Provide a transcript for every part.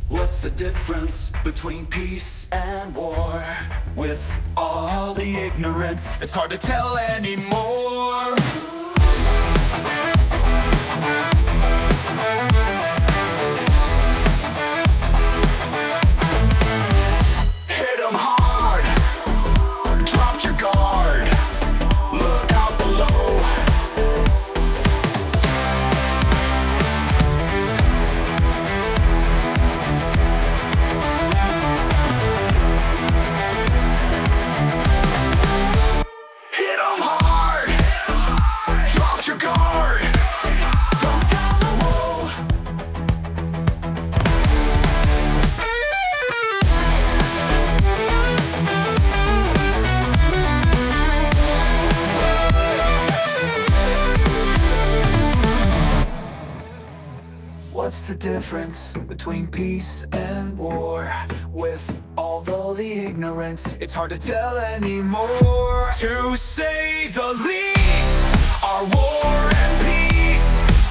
What's the difference between peace and war? With all the ignorance, it's hard to tell anymore. Hit 'em hard, drop your guard, look out below. Hit 'em hard, drop your guard, from down low. What's the difference between peace and war? With all the ignorance, it's hard to tell anymore. To say the least, our war and peace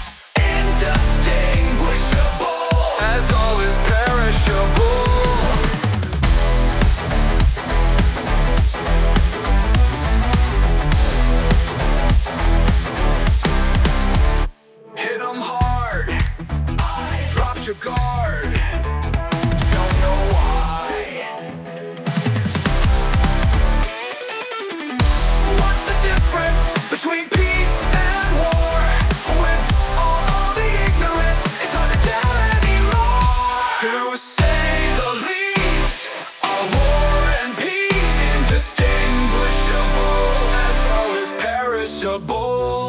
indistinguishable, as all is perishable. Hit 'em hard, dropped your guard, don't know why. What's the difference between peace and war? With all the ignorance, it's hard to tell anymore. To say the least, our war and peace indistinguishable, as all is perishable.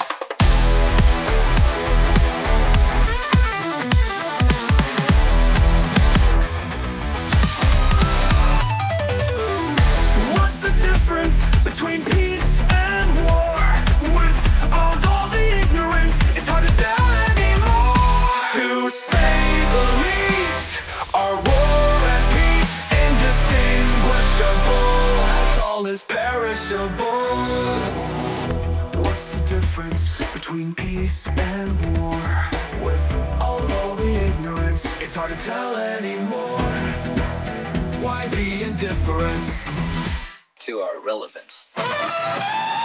What's the difference between peace and war? With all the ignorance, it's hard to tell anymore. To say the least, our war and peace indistinguishable, as all is perishable. What's the difference between peace and war? With all the ignorance, it's hard to tell anymore. Why the indifference to our relevance.